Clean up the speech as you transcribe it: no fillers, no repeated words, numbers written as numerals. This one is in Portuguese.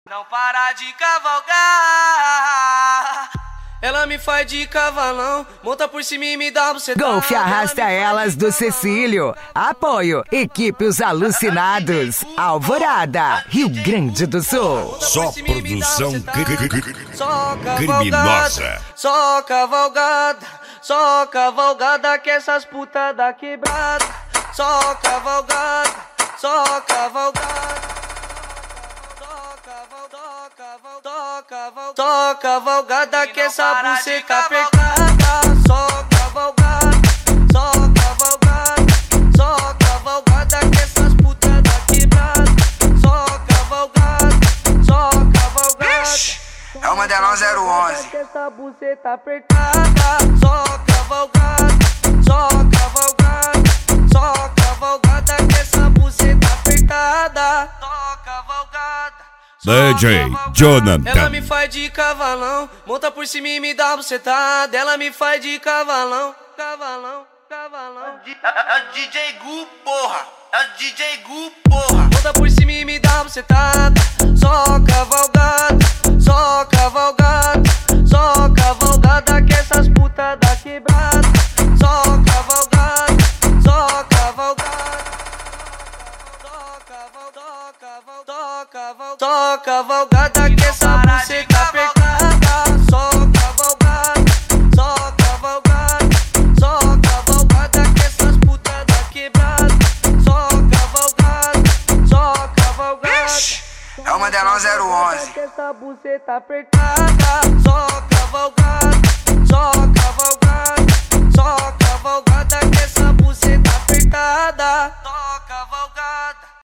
Não para de cavalgar. Ela me faz de cavalão, monta por cima e me dá você. Golfe Arrasta Elas do Cecílio. Apoio, equipe Os Alucinados. Alvorada, Rio Grande do Sul. Só produção criminosa. Só cavalgada que essas putas da quebrada. Só cavalgada. Só cavalgada que essa buceta apertada. Só cavalgada que essas putas da quebrada. Só cavalgada. É uma Delon 011. Que essa buceta apertada. Só cavalgada que essa buceta apertada. Só cavalgada. DJ Jonathan. Ela me faz de cavalão, monta por cima e me dá bucetada. Ela me faz de cavalão. É o DJ Gu, porra. É o DJ Gu, porra. Monta por cima e me dá bucetada. Só cavalgada que essas putas da quebrada. Só cavalgada. Só cavalgada que essa buceta apertada. Só cavalgada que essas putas da quebrada. Só cavalgada. É uma Delon 011. Que essa buceta apertada. Só cavalgada que essa buceta apertada.